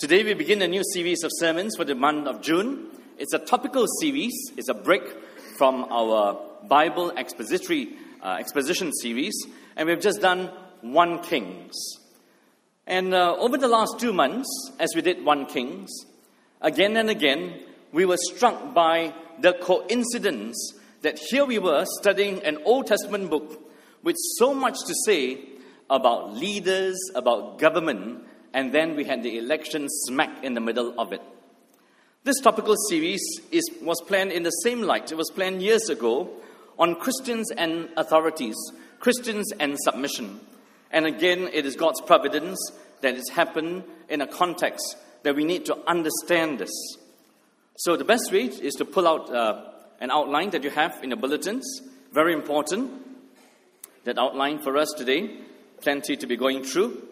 Today we begin a new series of sermons for the month of June. It's a topical series. It's a break from our Bible exposition series. And we've just done 1 Kings. And over the last 2 months, as we did 1 Kings, again and again, we were struck by the coincidence that here we were studying an Old Testament book with so much to say about leaders, about government, and then we had the election smack in the middle of it. This topical series was planned in the same light. It was planned years ago on Christians and authorities, Christians and submission. And again, it is God's providence that it's happened in a context that we need to understand this. So the best way is to pull out an outline that you have in your bulletins. Very important, that outline for us today. Plenty to be going through.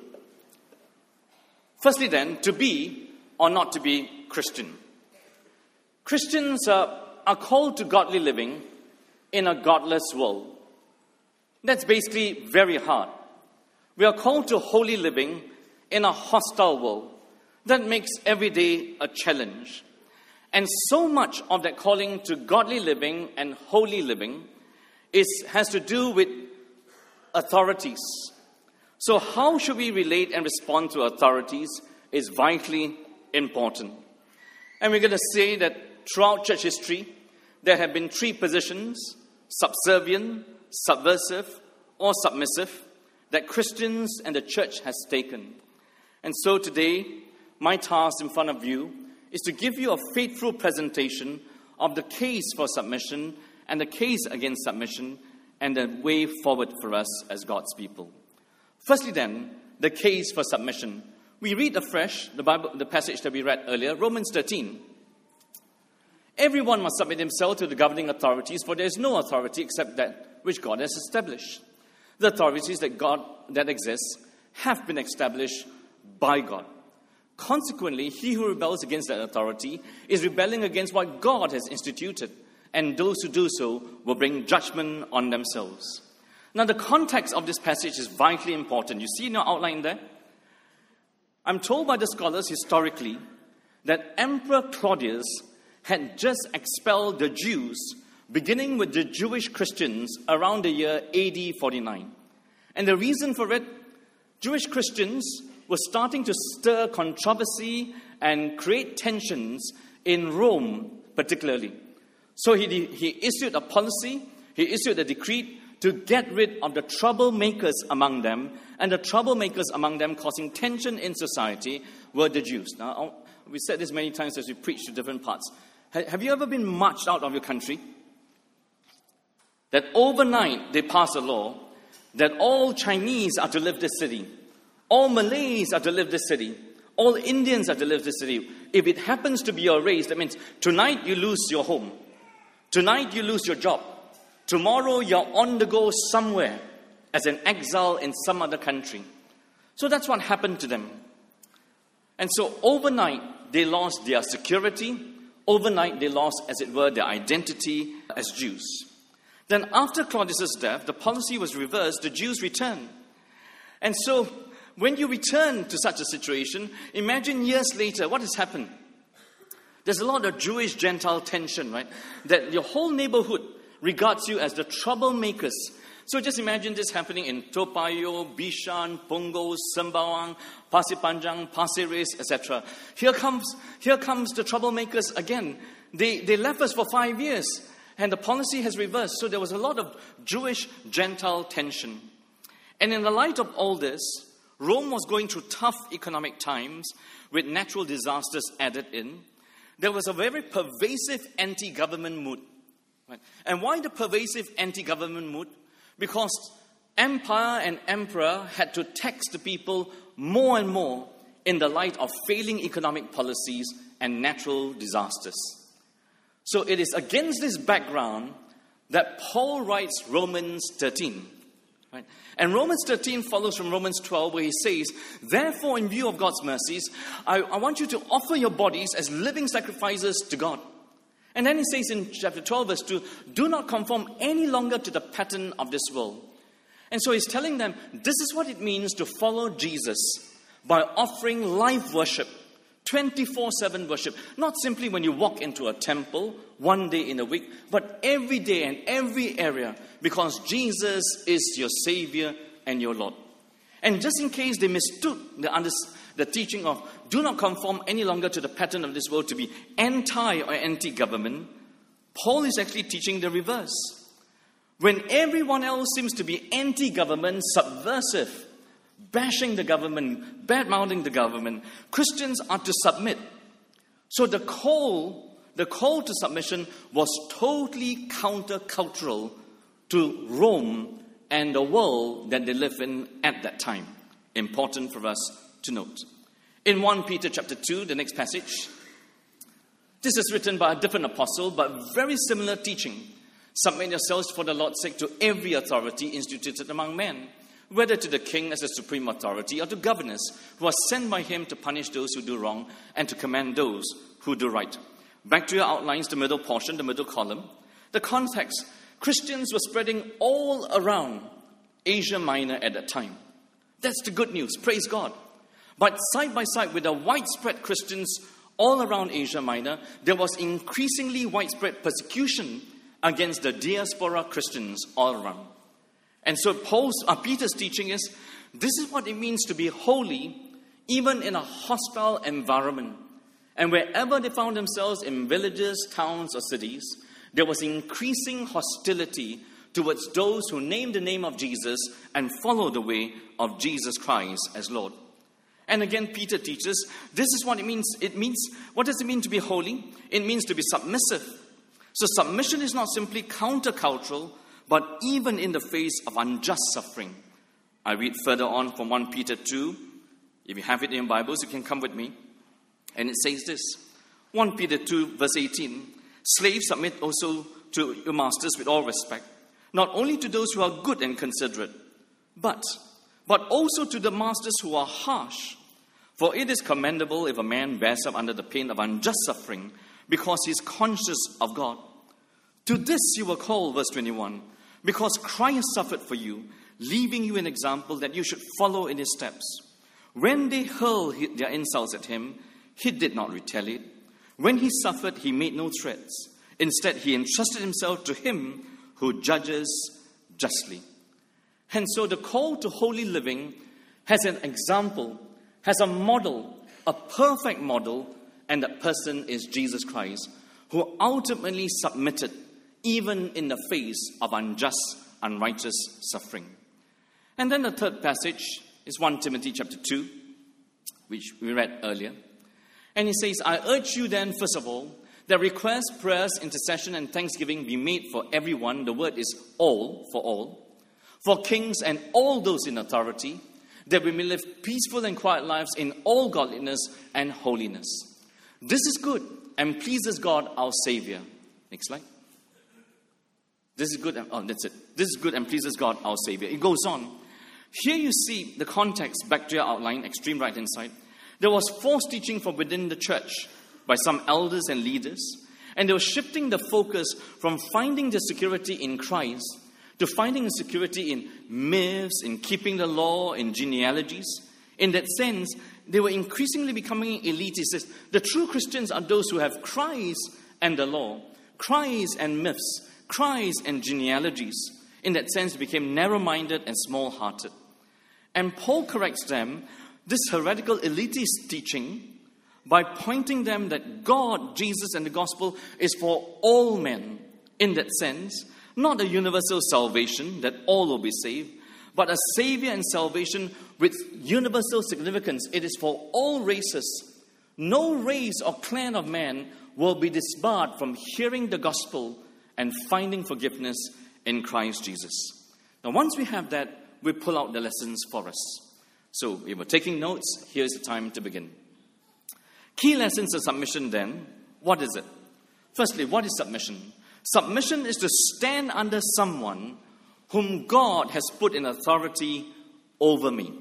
Firstly then, to be or not to be Christian. Christians are called to godly living in a godless world. That's basically very hard. We are called to holy living in a hostile world. That makes every day a challenge. And so much of that calling to godly living and holy living has to do with authorities. So how should we relate and respond to authorities is vitally important. And we're going to say that throughout church history, there have been 3 positions, subservient, subversive, or submissive, that Christians and the church has taken. And so today, my task in front of you is to give you a faithful presentation of the case for submission and the case against submission and the way forward for us as God's people. Firstly then, the case for submission. We read afresh the passage that we read earlier, Romans 13. Everyone must submit himself to the governing authorities, for there is no authority except that which God has established. The authorities that exist have been established by God. Consequently, he who rebels against that authority is rebelling against what God has instituted, and those who do so will bring judgment on themselves. Now, the context of this passage is vitally important. You see in your outline there? I'm told by the scholars historically that Emperor Claudius had just expelled the Jews, beginning with the Jewish Christians around the year AD 49. And the reason for it, Jewish Christians were starting to stir controversy and create tensions in Rome particularly. So he issued a policy, he issued a decree to get rid of the troublemakers among them, and the troublemakers among them causing tension in society were the Jews. Now, we said this many times as we preach to different parts. Have you ever been marched out of your country? That overnight they pass a law that all Chinese are to leave this city, all Malays are to leave this city, all Indians are to leave this city. If it happens to be your race, that means tonight you lose your home. Tonight you lose your job. Tomorrow you're on the go somewhere as an exile in some other country. So that's what happened to them. And so overnight they lost their security. Overnight they lost, as it were, their identity as Jews. Then after Claudius' death, the policy was reversed. The Jews returned. And so when you return to such a situation, imagine years later, what has happened? There's a lot of Jewish-Gentile tension, right? That your whole neighborhood regards you as the troublemakers. So just imagine this happening in Toa Payoh, Bishan, Punggol, Sembawang, Pasir Panjang, Pasir Ris, etc. Here comes the troublemakers again. They left us for 5 years, and the policy has reversed. So there was a lot of Jewish-Gentile tension. And in the light of all this, Rome was going through tough economic times with natural disasters added in. There was a very pervasive anti-government mood. Right? And why the pervasive anti-government mood? Because empire and emperor had to tax the people more and more in the light of failing economic policies and natural disasters. So it is against this background that Paul writes Romans 13. Right? And Romans 13 follows from Romans 12, where he says, therefore, in view of God's mercies, I want you to offer your bodies as living sacrifices to God. And then he says in chapter 12, verse 2, do not conform any longer to the pattern of this world. And so he's telling them, this is what it means to follow Jesus by offering live worship 24/7 worship. Not simply when you walk into a temple one day in a week, but every day and every area, because Jesus is your Savior and your Lord. And just in case they mistook the teaching of do not conform any longer to the pattern of this world to be anti or anti-government, Paul is actually teaching the reverse. When everyone else seems to be anti-government, subversive, bashing the government, bad-mouthing the government, Christians are to submit. So the call to submission was totally counter-cultural to Rome and the world that they live in at that time. Important for us to note. In 1 Peter chapter 2, the next passage, this is written by a different apostle, but very similar teaching. Submit yourselves for the Lord's sake to every authority instituted among men, whether to the king as a supreme authority or to governors who are sent by him to punish those who do wrong and to commend those who do right. Back to your outlines, the middle portion, the middle column. The context, Christians were spreading all around Asia Minor at that time. That's the good news, praise God. But side by side with the widespread Christians all around Asia Minor, there was increasingly widespread persecution against the diaspora Christians all around. And so Peter's teaching is, this is what it means to be holy, even in a hostile environment. And wherever they found themselves in villages, towns, or cities, there was increasing hostility towards those who name the name of Jesus and follow the way of Jesus Christ as Lord. And again, Peter teaches, this is what it means. What does it mean to be holy? It means to be submissive. So submission is not simply countercultural, but even in the face of unjust suffering. I read further on from 1 Peter 2. If you have it in your Bibles, you can come with me. And it says this, 1 Peter 2, verse 18, slaves, submit also to your masters with all respect, not only to those who are good and considerate, but also to the masters who are harsh. For it is commendable if a man bears up under the pain of unjust suffering, because he is conscious of God. To this you were called, verse 21, because Christ suffered for you, leaving you an example that you should follow in his steps. When they hurled their insults at him, he did not retaliate. When he suffered, he made no threats. Instead, he entrusted himself to him who judges justly. And so the call to holy living has an example, has a model, a perfect model, and that person is Jesus Christ, who ultimately submitted even in the face of unjust, unrighteous suffering. And then the third passage is 1 Timothy chapter 2, which we read earlier. And he says, I urge you then, first of all, that requests, prayers, intercession, and thanksgiving be made for everyone. The word is all, for kings and all those in authority, that we may live peaceful and quiet lives in all godliness and holiness. This is good and pleases God our Savior. Next slide. This is good. That's it. This is good and pleases God our Savior. It goes on. Here you see the context, back to your outline, extreme right hand side. There was false teaching from within the church by some elders and leaders, and they were shifting the focus from finding the security in Christ to finding a security in myths, in keeping the law, in genealogies. In that sense, they were increasingly becoming elitists. The true Christians are those who have Christ and the law, Christ and myths, Christ and genealogies. In that sense, they became narrow-minded and small-hearted. And Paul corrects them, this heretical elitist teaching, by pointing them that God, Jesus, and the gospel is for all men. In that sense, not a universal salvation that all will be saved, but a savior and salvation with universal significance. It is for all races. No race or clan of man will be disbarred from hearing the gospel and finding forgiveness in Christ Jesus. Now, once we have that, we pull out the lessons for us. So, if we're taking notes, here's the time to begin. Key lessons of submission then, what is it? Firstly, what is submission? Submission is to stand under someone whom God has put in authority over me.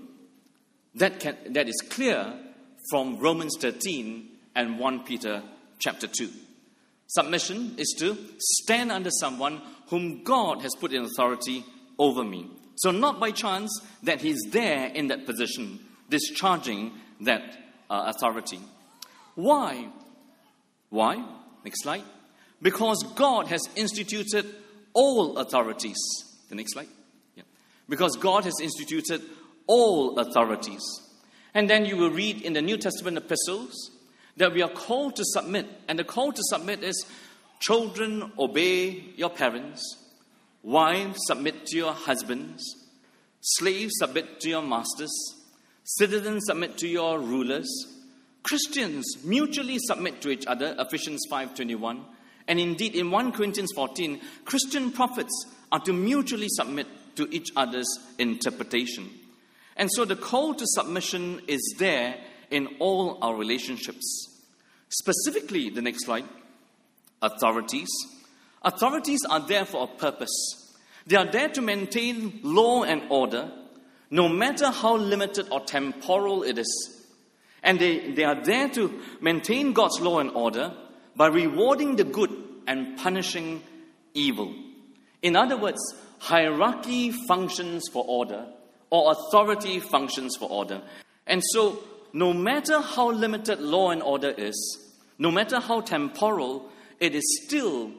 That is clear from Romans 13 and 1 Peter chapter 2. Submission is to stand under someone whom God has put in authority over me. So not by chance that he's there in that position, discharging that authority. Why? Why? Next slide. Because God has instituted all authorities. The next slide. Yeah. Because God has instituted all authorities. And then you will read in the New Testament epistles that we are called to submit. And the call to submit is, children, obey your parents. Wives, submit to your husbands. Slaves, submit to your masters. Citizens, submit to your rulers. Christians, mutually submit to each other. Ephesians 5:21. And indeed, in 1 Corinthians 14, Christian prophets are to mutually submit to each other's interpretation. And so the call to submission is there in all our relationships. Specifically, the next slide, authorities. Authorities are there for a purpose. They are there to maintain law and order, no matter how limited or temporal it is. And they are there to maintain God's law and order by rewarding the good and punishing evil. In other words, hierarchy functions for order, or authority functions for order. And so, no matter how limited law and order is, no matter how temporal, it is still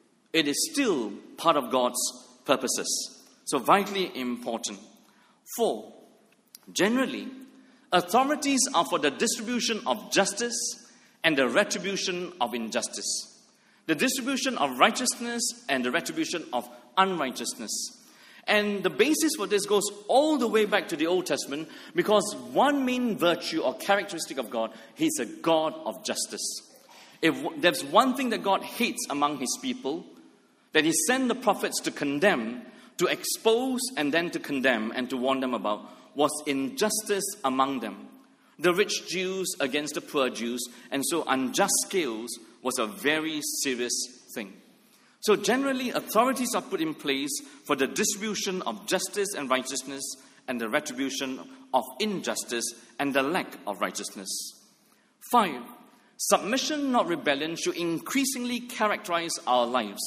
part of God's purposes. So vitally important. 4, generally, authorities are for the distribution of justice and the retribution of injustice. The distribution of righteousness and the retribution of unrighteousness. And the basis for this goes all the way back to the Old Testament, because one main virtue or characteristic of God, He's a God of justice. If there's one thing that God hates among His people, that He sent the prophets to condemn, to expose and then to condemn and to warn them about, was injustice among them. The rich Jews against the poor Jews, and so unjust scales was a very serious thing. So generally, authorities are put in place for the distribution of justice and righteousness and the retribution of injustice and the lack of righteousness. 5, submission, not rebellion, should increasingly characterize our lives.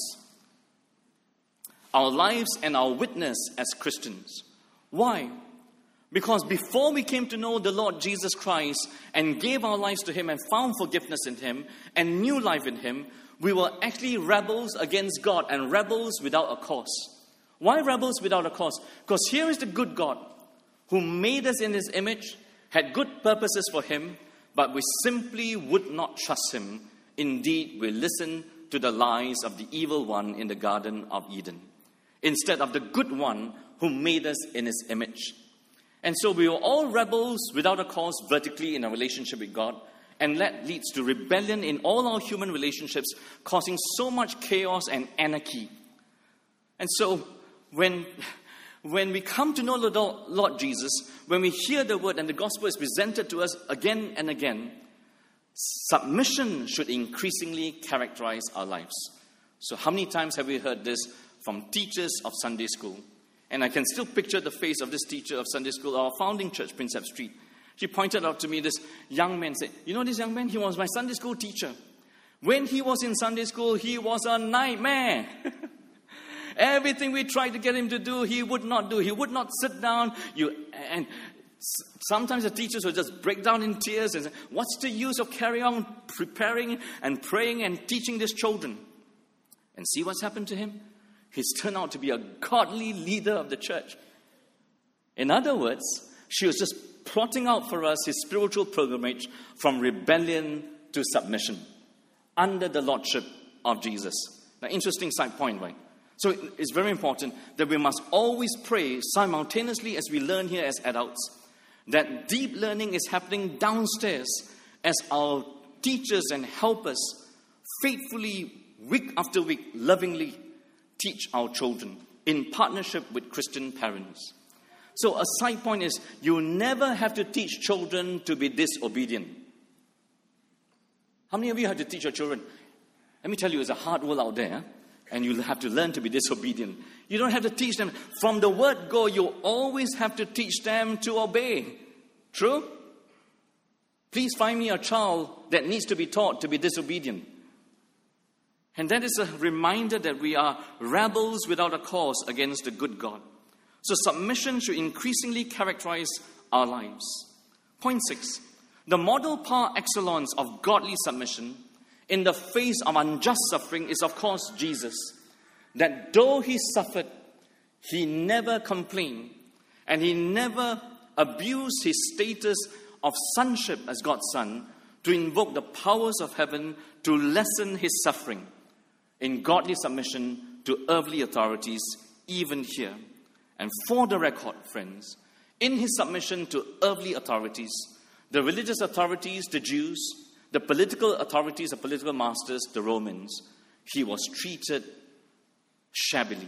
Our lives and our witness as Christians. Why? Because before we came to know the Lord Jesus Christ and gave our lives to Him and found forgiveness in Him and new life in Him, we were actually rebels against God and rebels without a cause. Why rebels without a cause? Because here is the good God who made us in His image, had good purposes for Him, but we simply would not trust Him. Indeed, we listened to the lies of the evil one in the Garden of Eden, instead of the good one who made us in His image. And so we were all rebels without a cause vertically in our relationship with God. And that leads to rebellion in all our human relationships, causing so much chaos and anarchy. And so when we come to know the Lord Jesus, when we hear the word and the gospel is presented to us again and again, submission should increasingly characterize our lives. So how many times have we heard this from teachers of Sunday school? And I can still picture the face of this teacher of Sunday school, our founding church, Prinsep Street. She pointed out to me this young man, said, you know this young man? He was my Sunday school teacher. When he was in Sunday school, he was a nightmare. Everything we tried to get him to do, he would not do. He would not sit down. And sometimes the teachers would just break down in tears and say, what's the use of carrying on preparing and praying and teaching these children? And see what's happened to him? He's turned out to be a godly leader of the church. In other words, she was just plotting out for us his spiritual pilgrimage from rebellion to submission under the lordship of Jesus. Now, interesting side point, right? So it's very important that we must always pray simultaneously as we learn here as adults, that deep learning is happening downstairs as our teachers and helpers faithfully, week after week, lovingly teach our children in partnership with Christian parents. So a side point is, you never have to teach children to be disobedient. How many of you have to teach your children? Let me tell you, it's a hard world out there, and you'll have to learn to be disobedient. You don't have to teach them. From the word go, you always have to teach them to obey. True? Please find me a child that needs to be taught to be disobedient. And that is a reminder that we are rebels without a cause against the good God. So submission should increasingly characterize our lives. Point 6. The model par excellence of godly submission in the face of unjust suffering is, of course, Jesus. That though he suffered, he never complained, and he never abused his status of sonship as God's son to invoke the powers of heaven to lessen his suffering in godly submission to earthly authorities, even here. And for the record, friends, in his submission to earthly authorities, the religious authorities, the Jews, the political authorities, the political masters, the Romans, he was treated shabbily.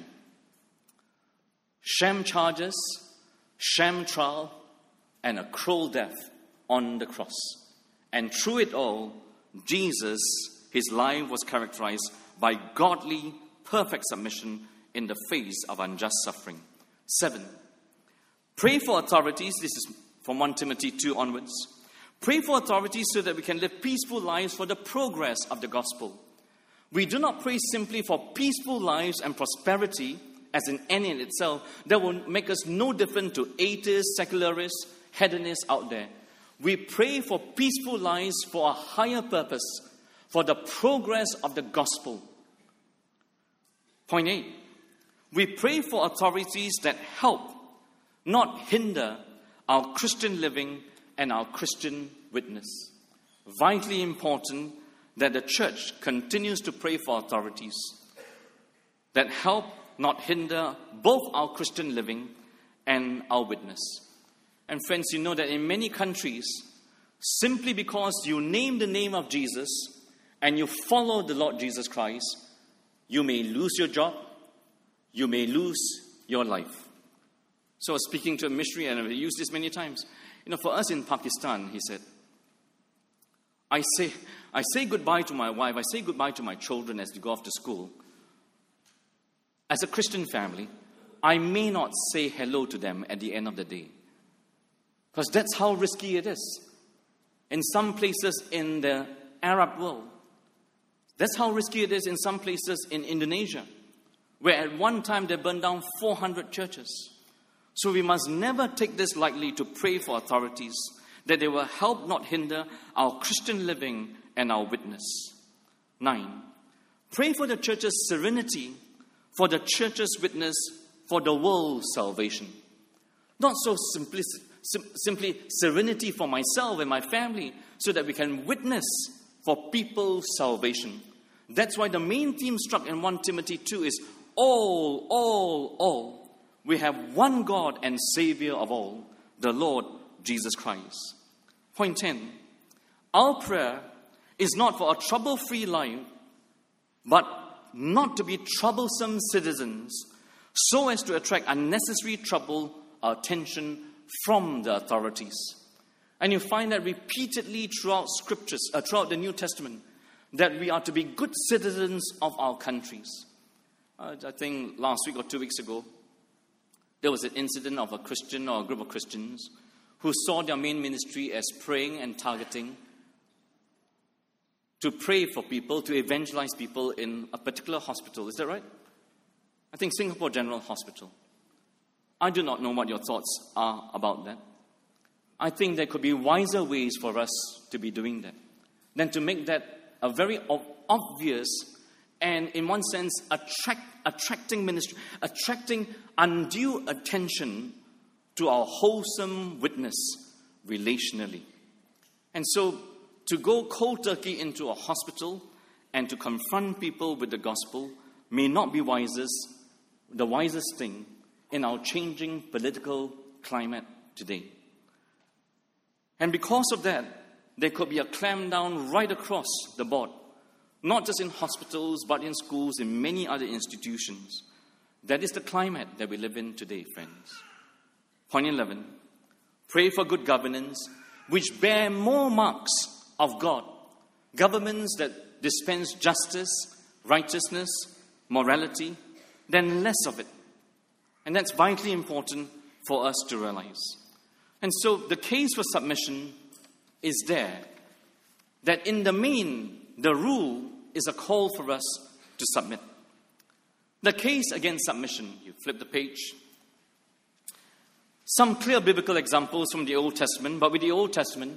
Sham charges, sham trial, and a cruel death on the cross. And through it all, Jesus, his life was characterized by godly, perfect submission in the face of unjust suffering. 7. Pray for authorities. This is from 1 Timothy 2 onwards. Pray for authorities so that we can live peaceful lives for the progress of the gospel. We do not pray simply for peaceful lives and prosperity as an end in itself. That will make us no different to atheists, secularists, hedonists out there. We pray for peaceful lives for a higher purpose, for the progress of the gospel. Point 8. We pray for authorities that help, not hinder, our Christian living and our Christian witness. Vitally important that the church continues to pray for authorities that help, not hinder, both our Christian living and our witness. And friends, you know that in many countries, simply because you name the name of Jesus and you follow the Lord Jesus Christ, you may lose your job, you may lose your life. So I was speaking to a missionary, and I've used this many times. For us in Pakistan, he said, I say goodbye to my wife, I say goodbye to my children as they go off to school. As a Christian family, I may not say hello to them at the end of the day. Because that's how risky it is. In some places in the Arab world, that's how risky it is in some places in Indonesia, where at one time they burned down 400 churches. So we must never take this lightly to pray for authorities, that they will help, not hinder, our Christian living and our witness. 9. Pray for the church's serenity, for the church's witness, for the world's salvation. Not so simply serenity for myself and my family, so that we can witness for people's salvation. That's why the main theme struck in 1 Timothy 2 is all. We have one God and Savior of all, the Lord Jesus Christ. Point 10. Our prayer is not for a trouble-free life, but not to be troublesome citizens, so as to attract unnecessary trouble or attention from the authorities. And you find that repeatedly throughout scriptures, throughout the New Testament, that we are to be good citizens of our countries. I think last week or 2 weeks ago, there was an incident of a Christian or a group of Christians who saw their main ministry as praying and targeting to pray for people, to evangelize people in a particular hospital. Is that right? I think Singapore General Hospital. I do not know what your thoughts are about that. I think there could be wiser ways for us to be doing that than to make that a very obvious and, in one sense, attracting ministry, attracting undue attention to our wholesome witness relationally. And so, to go cold turkey into a hospital and to confront people with the gospel may not be the wisest thing in our changing political climate today. And because of that, there could be a clampdown right across the board, not just in hospitals, but in schools, in many other institutions. That is the climate that we live in today, friends. Point 11, pray for good governance, which bear more marks of God. Governments that dispense justice, righteousness, morality, then less of it. And that's vitally important for us to realize. And so the case for submission is there, that in the main, the rule is a call for us to submit. The case against submission, you flip the page. Some clear biblical examples from the Old Testament, but with the Old Testament,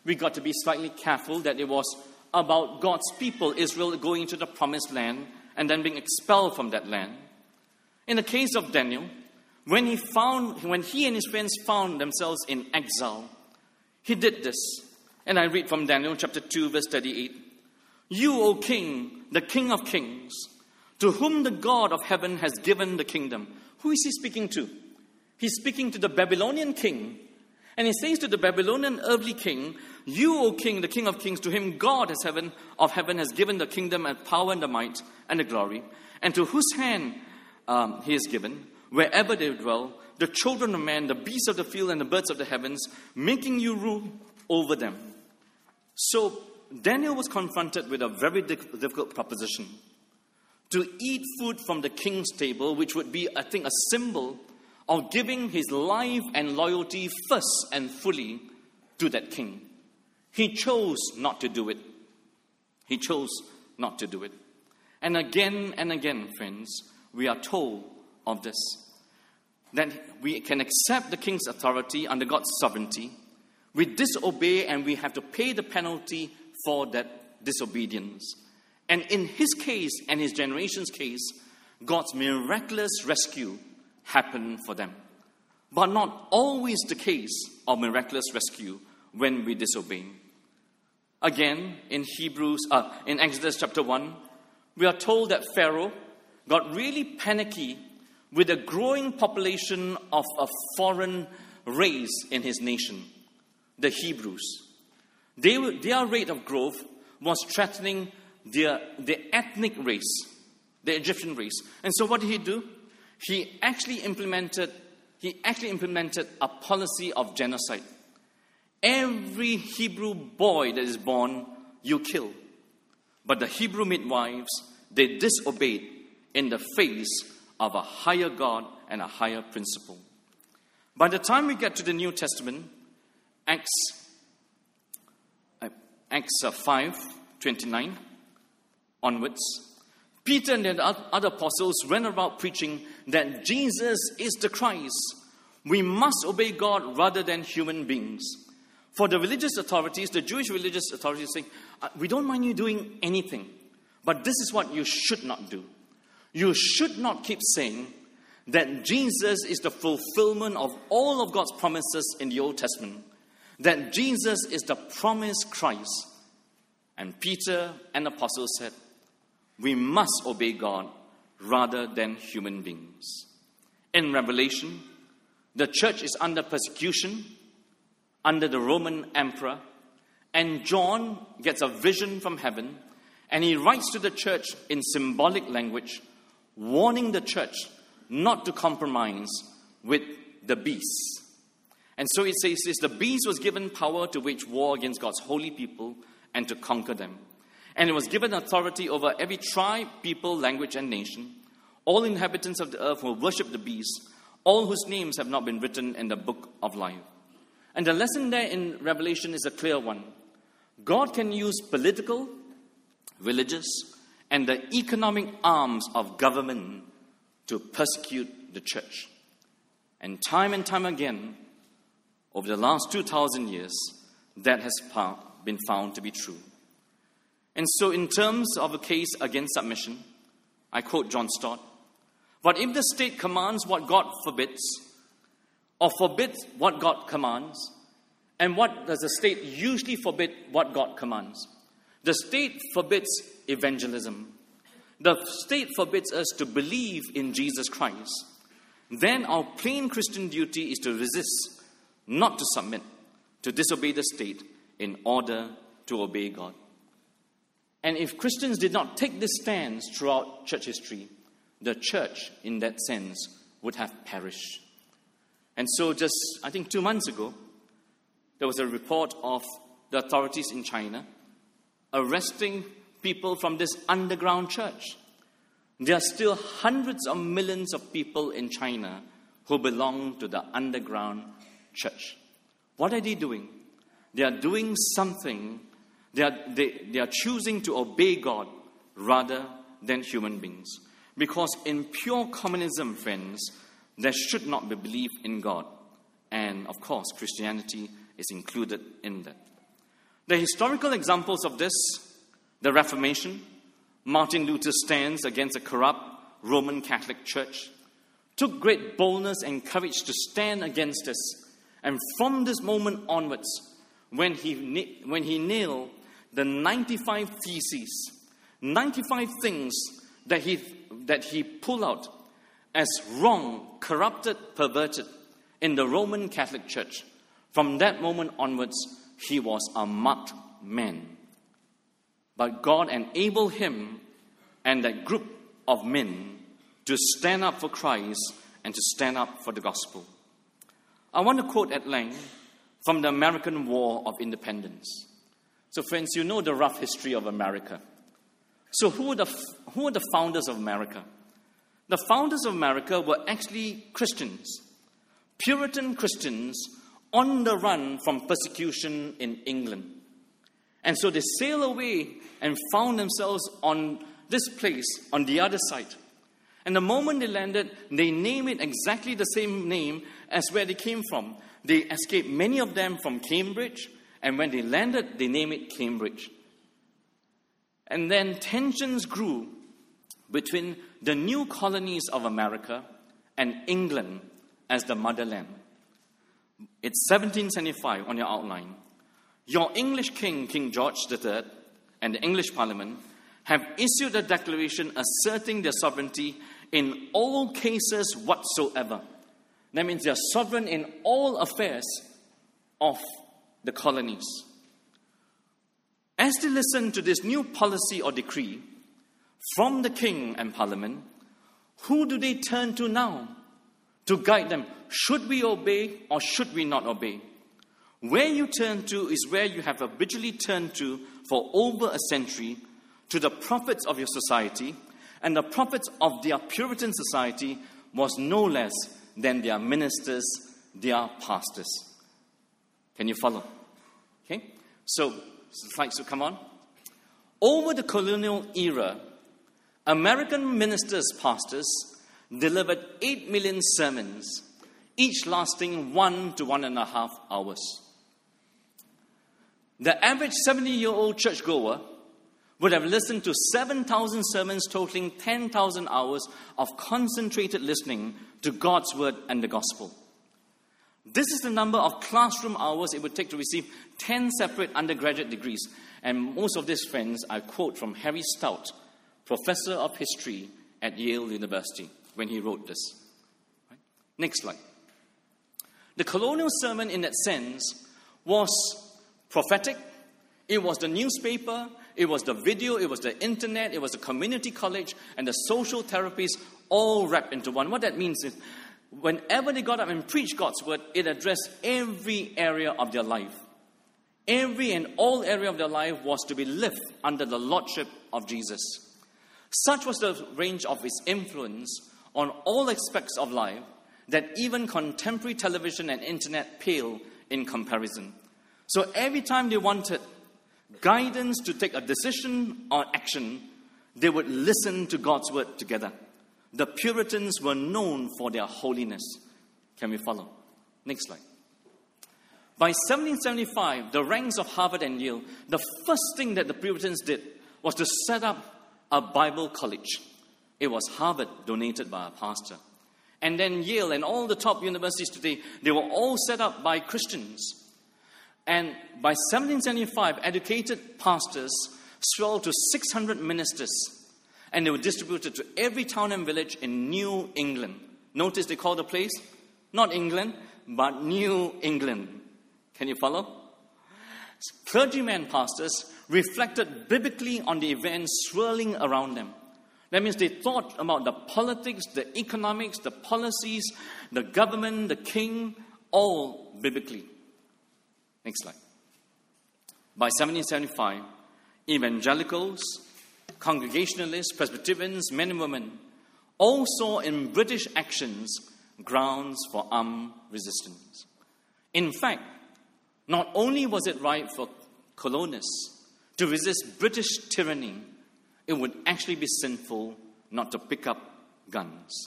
we got to be slightly careful that it was about God's people, Israel, going into the promised land and then being expelled from that land. In the case of Daniel, when he and his friends found themselves in exile, he did this. And I read from Daniel chapter 2, verse 38. You, O king, the king of kings, to whom the God of heaven has given the kingdom. Who is he speaking to? He's speaking to the Babylonian king. And he says to the Babylonian earthly king, you, O king, the king of kings, to him God of heaven has given the kingdom and power and the might and the glory, and to whose hand he is given, wherever they dwell, the children of man, the beasts of the field, and the birds of the heavens, making you rule over them. So Daniel was confronted with a very difficult proposition. To eat food from the king's table, which would be, I think, a symbol of giving his life and loyalty first and fully to that king. He chose not to do it. He chose not to do it. And again, friends, we are told of this. That we can accept the king's authority under God's sovereignty. We disobey and we have to pay the penalty for that disobedience. And in his case and his generation's case, God's miraculous rescue happened for them. But not always the case of miraculous rescue when we disobey. Again, in Exodus chapter 1, we are told that Pharaoh got really panicky with a growing population of a foreign race in his nation, the Hebrews. Their rate of growth was threatening the ethnic race, the Egyptian race. And so what did he do? He actually implemented a policy of genocide. Every Hebrew boy that is born, you kill. But the Hebrew midwives, they disobeyed in the face of a higher God and a higher principle. By the time we get to the New Testament, Acts 5:29 onwards, Peter and the other apostles went about preaching that Jesus is the Christ. We must obey God rather than human beings. For the religious authorities, the Jewish religious authorities say, we don't mind you doing anything, but this is what you should not do. You should not keep saying that Jesus is the fulfillment of all of God's promises in the Old Testament, that Jesus is the promised Christ. And Peter and the apostles said, we must obey God rather than human beings. In Revelation, the church is under persecution under the Roman emperor, and John gets a vision from heaven, and he writes to the church in symbolic language, warning the church not to compromise with the beast. And so it says this, the beast was given power to wage war against God's holy people and to conquer them. And it was given authority over every tribe, people, language, and nation. All inhabitants of the earth will worship the beast, all whose names have not been written in the book of life. And the lesson there in Revelation is a clear one. God can use political, religious, and the economic arms of government to persecute the church. And time again, over the last 2,000 years, that has been found to be true. And so in terms of a case against submission, I quote John Stott, but if the state commands what God forbids, or forbids what God commands, and what does the state usually forbid what God commands? The state forbids evangelism. The state forbids us to believe in Jesus Christ. Then our plain Christian duty is to resist, not to submit, to disobey the state in order to obey God. And if Christians did not take this stance throughout church history, the church, in that sense, would have perished. And so just, I think 2 months ago, there was a report of the authorities in China arresting people from this underground church. There are still hundreds of millions of people in China who belong to the underground church. What are they doing? They are doing something. They are choosing to obey God rather than human beings. Because in pure communism, friends, there should not be belief in God. And, of course, Christianity is included in that. The historical examples of this, the Reformation, Martin Luther's stance against a corrupt Roman Catholic Church, took great boldness and courage to stand against this. And from this moment onwards, when he nailed the 95 theses, 95 things that he pulled out as wrong, corrupted, perverted in the Roman Catholic Church, from that moment onwards, he was a marked man. But God enabled him and that group of men to stand up for Christ and to stand up for the gospel. I want to quote at length from the American War of Independence. So friends, you know the rough history of America. So who are the founders of America? The founders of America were actually Christians, Puritan Christians on the run from persecution in England. And so they sailed away and found themselves on this place on the other side. And the moment they landed, they named it exactly the same name as where they came from. They escaped, many of them, from Cambridge, and when they landed, they named it Cambridge. And then tensions grew between the new colonies of America and England as the motherland. It's 1775 on your outline. Your English king, King George III, and the English Parliament have issued a declaration asserting their sovereignty in all cases whatsoever. That means they are sovereign in all affairs of the colonies. As they listen to this new policy or decree from the king and parliament, who do they turn to now to guide them? Should we obey or should we not obey? Where you turn to is where you have habitually turned to for over a century, to the prophets of your society, and the prophets of their Puritan society was no less than their ministers, their pastors. Can you follow? Okay, so slides will come on. Over the colonial era, American ministers, pastors, delivered 8 million sermons, each lasting 1 to 1.5 hours. The average 70-year-old churchgoer would have listened to 7,000 sermons totaling 10,000 hours of concentrated listening to God's word and the gospel. This is the number of classroom hours it would take to receive 10 separate undergraduate degrees. And most of these, friends, I quote from Harry Stout, professor of history at Yale University, when he wrote this. Right? Next slide. The colonial sermon, in that sense, was prophetic. It was the newspaper, it was the video, it was the internet, it was the community college, and the social therapies all wrapped into one. What that means is, whenever they got up and preached God's word, it addressed every area of their life. Every and all area of their life was to be lived under the lordship of Jesus. Such was the range of its influence on all aspects of life that even contemporary television and internet pale in comparison. So every time they wanted guidance to take a decision or action, they would listen to God's word together. The Puritans were known for their holiness. Can we follow? Next slide. By 1775, the ranks of Harvard and Yale, the first thing that the Puritans did was to set up a Bible college. It was Harvard, donated by a pastor. And then Yale and all the top universities today, they were all set up by Christians. And by 1775, educated pastors swelled to 600 ministers. And they were distributed to every town and village in New England. Notice they call the place not England, but New England. Can you follow? Clergymen pastors reflected biblically on the events swirling around them. That means they thought about the politics, the economics, the policies, the government, the king, all biblically. Next slide. By 1775, evangelicals, Congregationalists, Presbyterians, men and women, all saw in British actions grounds for armed resistance. In fact, not only was it right for colonists to resist British tyranny, it would actually be sinful not to pick up guns.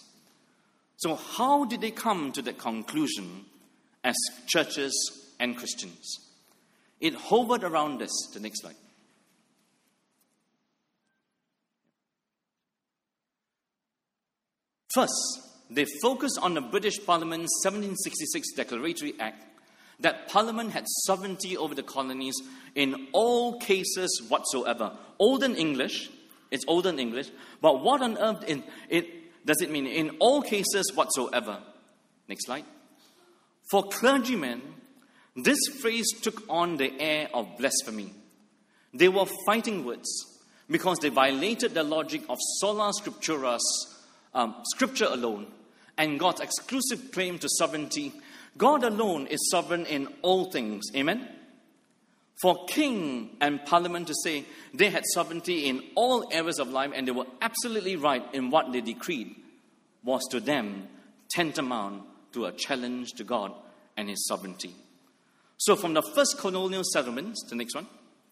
So how did they come to that conclusion as churches and Christians? It hovered around us. The next slide. First, they focused on the British Parliament's 1766 Declaratory Act that Parliament had sovereignty over the colonies in all cases whatsoever. Olden English, it's Olden English, but what on earth does it mean? In all cases whatsoever. Next slide. For clergymen, this phrase took on the air of blasphemy. They were fighting words because they violated the logic of sola scriptura, scripture alone, and God's exclusive claim to sovereignty. God alone is sovereign in all things. Amen? For king and parliament to say they had sovereignty in all areas of life and they were absolutely right in what they decreed was to them tantamount to a challenge to God and his sovereignty. So from the first colonial settlements, the next one,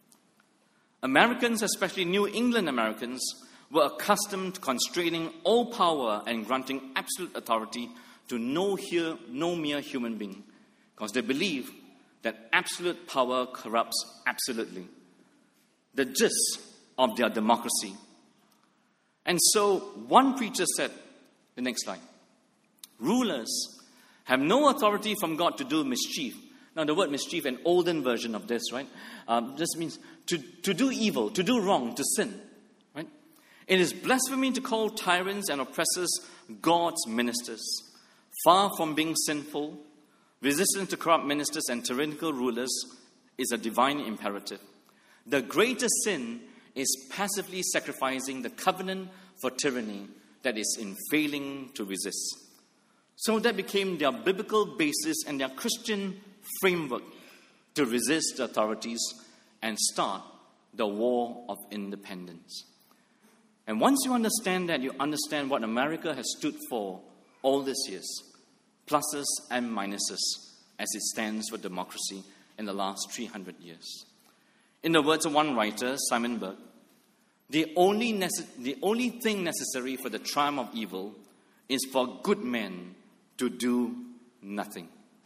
Americans, especially New England Americans, were accustomed to constraining all power and granting absolute authority to no mere human being, because they believe that absolute power corrupts absolutely. The gist of their democracy. And so one preacher said, the next slide, rulers have no authority from God to do mischief. Now the word mischief, an olden version of this, right? This means to do evil, to do wrong, to sin, right? It is blasphemy to call tyrants and oppressors God's ministers. Far from being sinful, resistance to corrupt ministers and tyrannical rulers is a divine imperative. The greatest sin is passively sacrificing the covenant for tyranny that is in failing to resist. So that became their biblical basis and their Christian framework to resist the authorities and start the war of independence. And once you understand that, you understand what America has stood for all these years, pluses and minuses, as it stands for democracy in the last 300 years. In the words of one writer, Simon Berg, the only thing necessary for the triumph of evil is for good men to do nothing.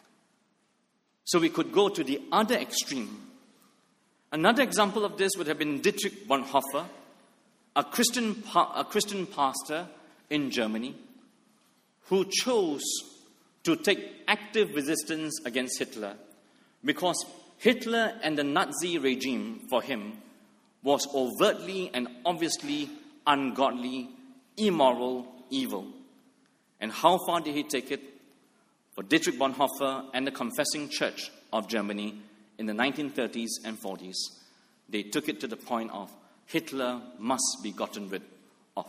So we could go to the other extreme. Another example of this would have been Dietrich Bonhoeffer, a Christian pastor in Germany, who chose to take active resistance against Hitler because Hitler and the Nazi regime for him was overtly and obviously ungodly, immoral, evil. And how far did he take it? For Dietrich Bonhoeffer and the Confessing Church of Germany in the 1930s and 40s, they took it to the point of Hitler must be gotten rid of.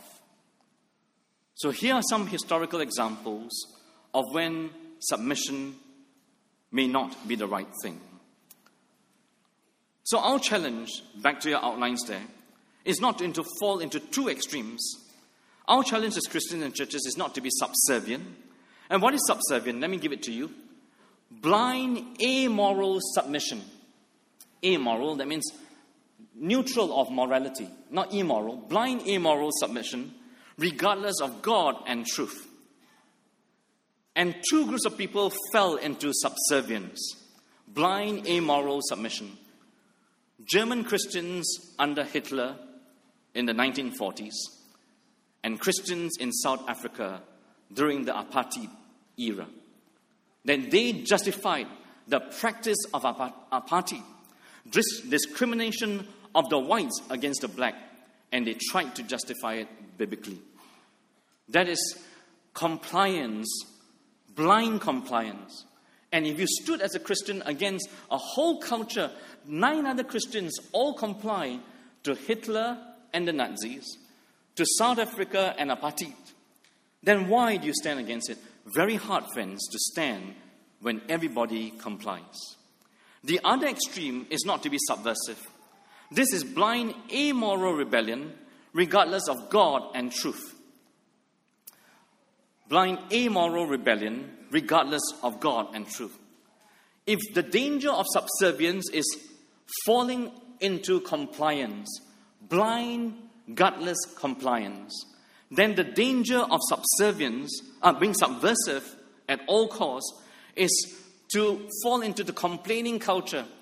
So here are some historical examples of when submission may not be the right thing. So our challenge, back to your outlines there, is not to fall into two extremes. Our challenge as Christians and churches is not to be subservient. And what is subservient? Let me give it to you. Blind, amoral submission. Amoral, that means neutral of morality, not immoral. Blind, amoral submission, regardless of God and truth. And two groups of people fell into subservience. Blind, amoral submission. German Christians under Hitler in the 1940s and Christians in South Africa during the apartheid era. Then they justified the practice of apartheid, discrimination of the whites against the black, and they tried to justify it biblically. That is compliance, blind compliance. And if you stood as a Christian against a whole culture, 9 other Christians all comply to Hitler and the Nazis, to South Africa and apartheid, then why do you stand against it? Very hard, friends, to stand when everybody complies. The other extreme is not to be subversive. This is blind, amoral rebellion, regardless of God and truth. Blind, amoral rebellion, regardless of God and truth. If the danger of subservience is falling into compliance, blind, gutless compliance, then the danger of subservience, being subversive at all costs, is to fall into the complaining culture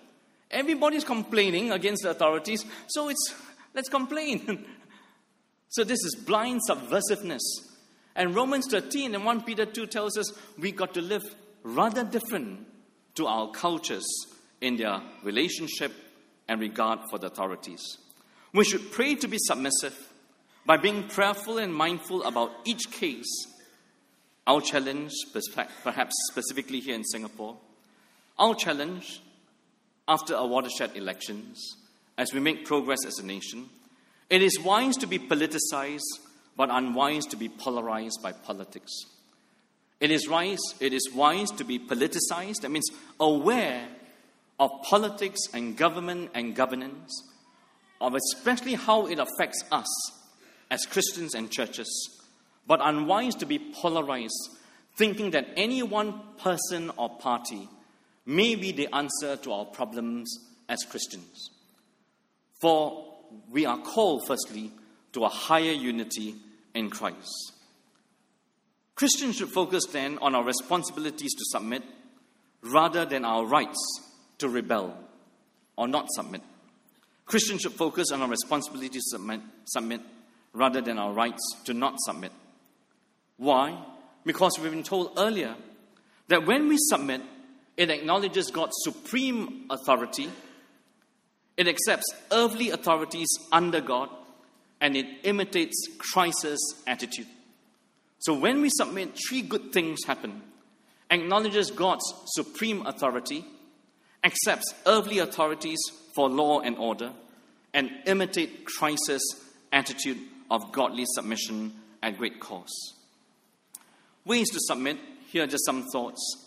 Everybody's complaining against the authorities, so let's complain. So this is blind subversiveness. And Romans 13 and 1 Peter 2 tells us we got to live rather different to our cultures in their relationship and regard for the authorities. We should pray to be submissive by being prayerful and mindful about each case. Our challenge, perhaps specifically here in Singapore, our challenge after our watershed elections, as we make progress as a nation, it is wise to be politicized, but unwise to be polarized by politics. It is wise to be politicized, that means aware of politics and government and governance, of especially how it affects us as Christians and churches, but unwise to be polarized, thinking that any one person or party may be the answer to our problems as Christians. For we are called, firstly, to a higher unity in Christ. Christians should focus then on our responsibilities to submit rather than our rights to rebel or not submit. Christians should focus on our responsibilities to submit rather than our rights to not submit. Why? Because we've been told earlier that when we submit, it acknowledges God's supreme authority, it accepts earthly authorities under God, and it imitates Christ's attitude. So when we submit, three good things happen. Acknowledges God's supreme authority, accepts earthly authorities for law and order, and imitate Christ's attitude of godly submission at great cost. Ways to submit, here are just some thoughts.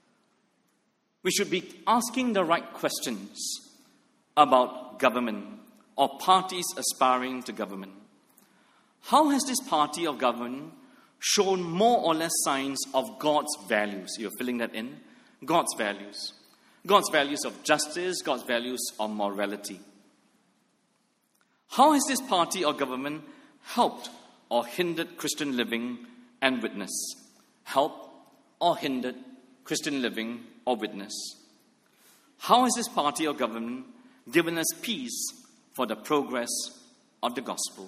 We should be asking the right questions about government or parties aspiring to government. How has this party of government shown more or less signs of God's values? You're filling that in. God's values. God's values of justice, God's values of morality. How has this party or government helped or hindered Christian living and witness? Helped or hindered Christian living or witness? How has this party or government given us peace for the progress of the gospel?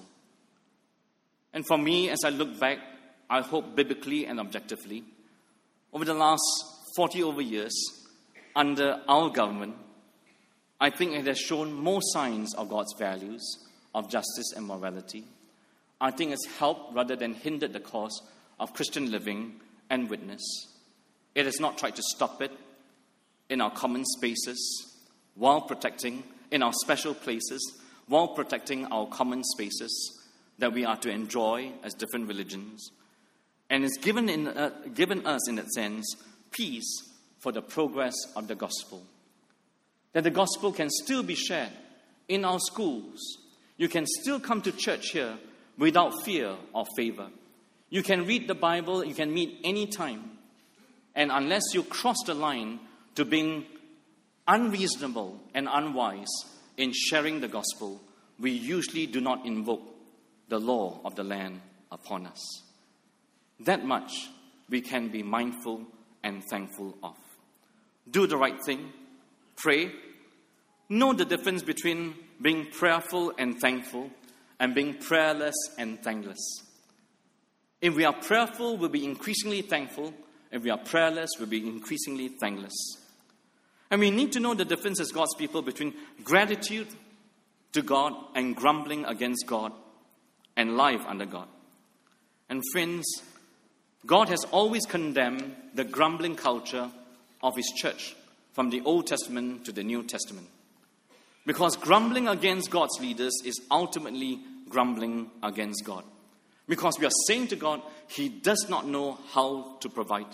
And for me, as I look back, I hope biblically and objectively, over the last 40 over years, under our government, I think it has shown more signs of God's values, of justice and morality. I think it's helped rather than hindered the cause of Christian living and witness. It has not tried to stop it in our common spaces while protecting, in our special places, while protecting our common spaces that we are to enjoy as different religions. And it's given us, in that sense, peace for the progress of the gospel. That the gospel can still be shared in our schools. You can still come to church here without fear or favor. You can read the Bible, you can meet any time. And unless you cross the line to being unreasonable and unwise in sharing the gospel, we usually do not invoke the law of the land upon us. That much we can be mindful and thankful of. Do the right thing. Pray. Know the difference between being prayerful and thankful and being prayerless and thankless. If we are prayerful, we'll be increasingly thankful. If we are prayerless, we'll be increasingly thankless. And we need to know the difference as God's people between gratitude to God and grumbling against God and life under God. And friends, God has always condemned the grumbling culture of His church from the Old Testament to the New Testament. Because grumbling against God's leaders is ultimately grumbling against God. Because we are saying to God, He does not know how to provide.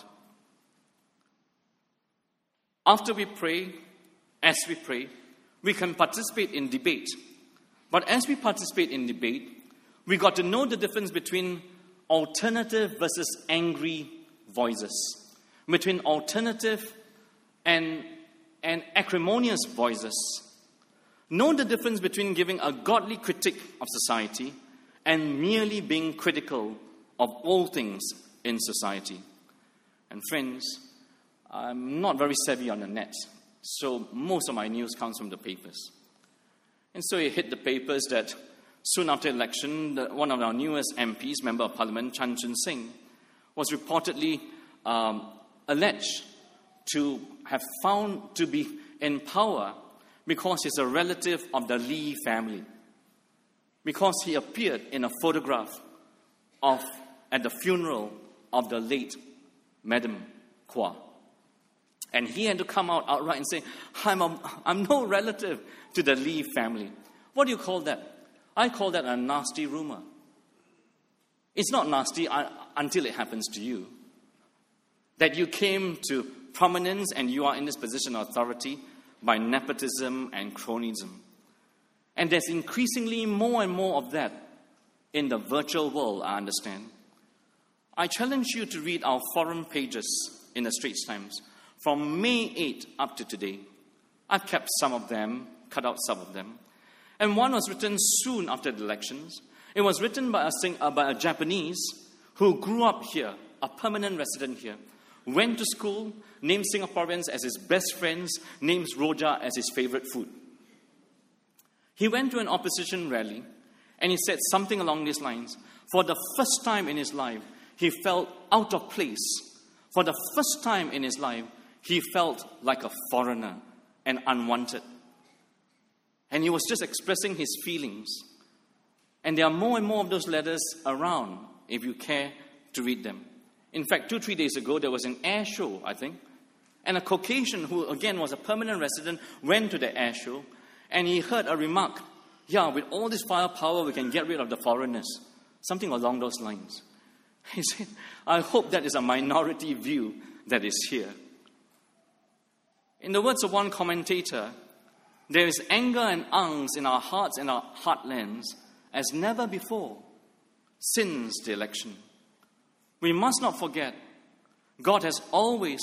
After we pray, as we pray, we can participate in debate. But as we participate in debate, we got to know the difference between alternative versus angry voices, between alternative and acrimonious voices. Know the difference between giving a godly critique of society and merely being critical of all things in society. And friends, I'm not very savvy on the net, So most of my news comes from the papers. And so it hit the papers that soon after election, one of our newest MPs, Member of Parliament, Chan Chun Sing, was reportedly alleged to have found to be in power because he's a relative of the Lee family. Because he appeared in a photograph at the funeral of the late Madam Kwa. And he had to come out outright and say, I'm no relative to the Lee family. What do you call that? I call that a nasty rumor. It's not nasty until it happens to you. That you came to prominence and you are in this position of authority by nepotism and cronyism. And there's increasingly more and more of that in the virtual world, I understand. I challenge you to read our forum pages in the Straits Times from May 8 up to today. I've kept some of them, cut out some of them. And one was written soon after the elections. It was written by a Japanese who grew up here, a permanent resident here, went to school, named Singaporeans as his best friends, names Rojak as his favorite food. He went to an opposition rally and he said something along these lines. For the first time in his life, he felt out of place. For the first time in his life, he felt like a foreigner and unwanted. And he was just expressing his feelings. And there are more and more of those letters around, if you care to read them. In fact, 2-3 days ago, there was an air show, I think. And a Caucasian, who again was a permanent resident, went to the air show. And he heard a remark, with all this firepower, we can get rid of the foreigners. Something along those lines. He said, I hope that is a minority view that is here. In the words of one commentator, there is anger and angst in our hearts and our heartlands as never before since the election. We must not forget, God has always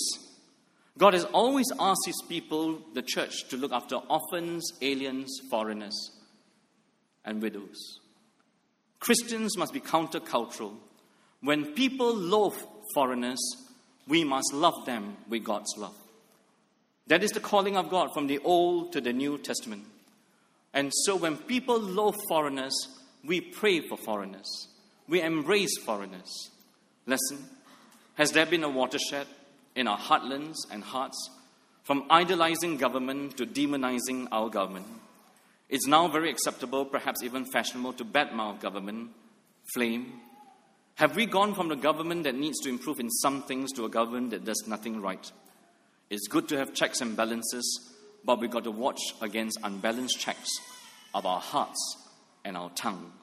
asked his people, the church, to look after orphans, aliens, foreigners, and widows. Christians must be countercultural. When people loathe foreigners, we must love them with God's love. That is the calling of God from the Old to the New Testament. And so when people loathe foreigners, we pray for foreigners. We embrace foreigners. Listen, has there been a watershed in our heartlands and hearts from idolizing government to demonizing our government? It's now very acceptable, perhaps even fashionable, to badmouth government, flame. Have we gone from the government that needs to improve in some things to a government that does nothing right? It's good to have checks and balances, but we've got to watch against unbalanced checks of our hearts and our tongues.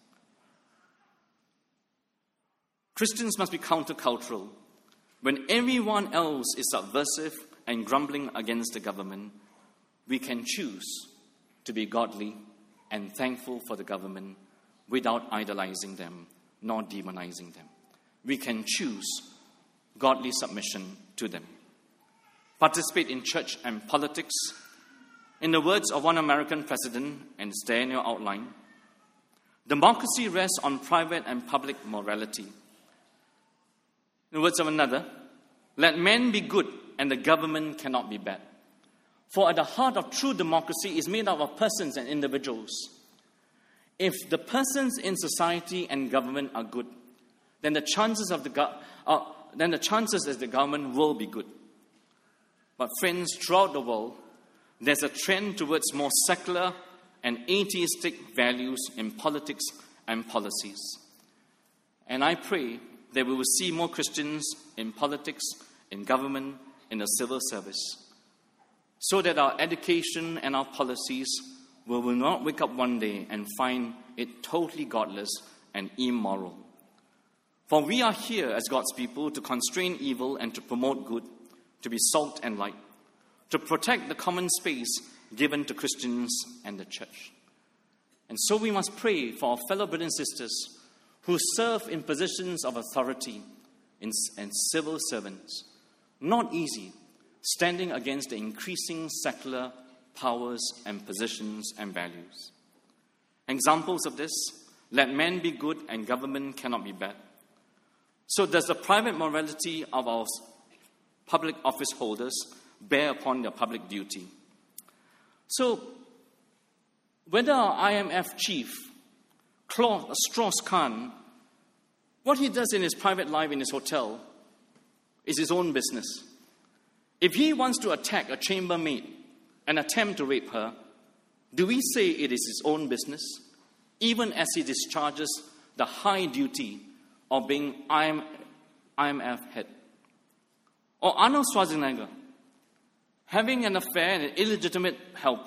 Christians must be countercultural. When everyone else is subversive and grumbling against the government, we can choose to be godly and thankful for the government without idolizing them nor demonizing them. We can choose godly submission to them. Participate in church and politics. In the words of one American president, and it's there in your outline, democracy rests on private and public morality. In the words of another, let men be good and the government cannot be bad. For at the heart of true democracy is made up of persons and individuals. If the persons in society and government are good, then the chances that the government will be good. But friends, throughout the world, there's a trend towards more secular and atheistic values in politics and policies. And I pray that we will see more Christians in politics, in government, in the civil service, so that our education and our policies will not wake up one day and find it totally godless and immoral. For we are here as God's people to constrain evil and to promote good, to be salt and light, to protect the common space given to Christians and the church. And so we must pray for our fellow brothers and sisters who serve in positions of authority and civil servants. Not easy, standing against the increasing secular powers and positions and values. Examples of this: let men be good and government cannot be bad. So does the private morality of our public office holders bear upon their public duty. So, whether our IMF chief, Claude Strauss-Kahn, what he does in his private life in his hotel is his own business. If he wants to attack a chambermaid and attempt to rape her, do we say it is his own business, even as he discharges the high duty of being IMF head? Or Arnold Schwarzenegger, having an affair, an illegitimate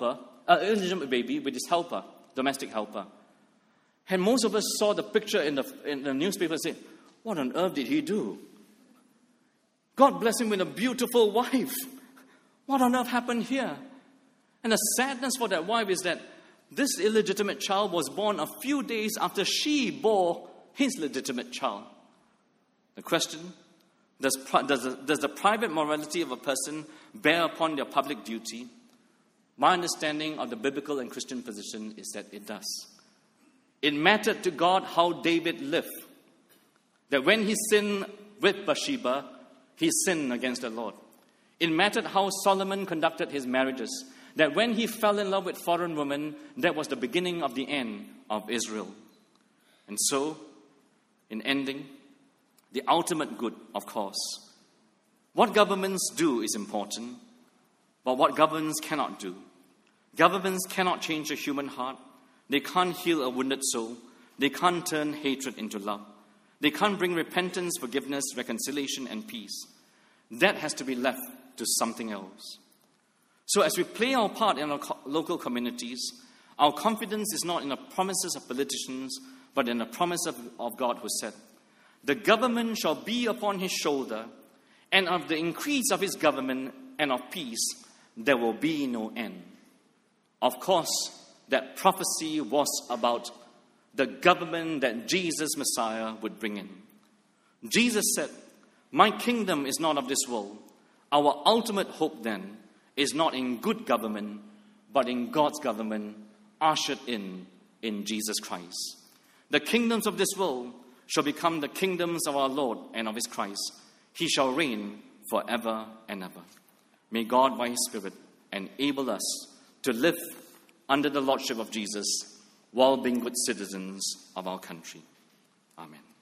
baby with his helper, domestic helper. And most of us saw the picture in the newspaper and said, what on earth did he do? God bless him with a beautiful wife. What on earth happened here? And the sadness for that wife is that this illegitimate child was born a few days after she bore his legitimate child. The question, does the private morality of a person bear upon their public duty? My understanding of the biblical and Christian position is that it does. It mattered to God how David lived. That when he sinned with Bathsheba, he sinned against the Lord. It mattered how Solomon conducted his marriages. That when he fell in love with foreign women, that was the beginning of the end of Israel. And so, in ending, the ultimate good, of course. What governments do is important, but what governments cannot do. Governments cannot change a human heart. They can't heal a wounded soul. They can't turn hatred into love. They can't bring repentance, forgiveness, reconciliation, and peace. That has to be left to something else. So as we play our part in our local communities, our confidence is not in the promises of politicians, but in the promise of God who said, the government shall be upon his shoulder, and of the increase of his government and of peace, there will be no end. Of course, that prophecy was about the government that Jesus, Messiah, would bring in. Jesus said, my kingdom is not of this world. Our ultimate hope then is not in good government, but in God's government ushered in Jesus Christ. The kingdoms of this world shall become the kingdoms of our Lord and of his Christ. He shall reign forever and ever. May God, by his Spirit, enable us to live under the lordship of Jesus while being good citizens of our country. Amen.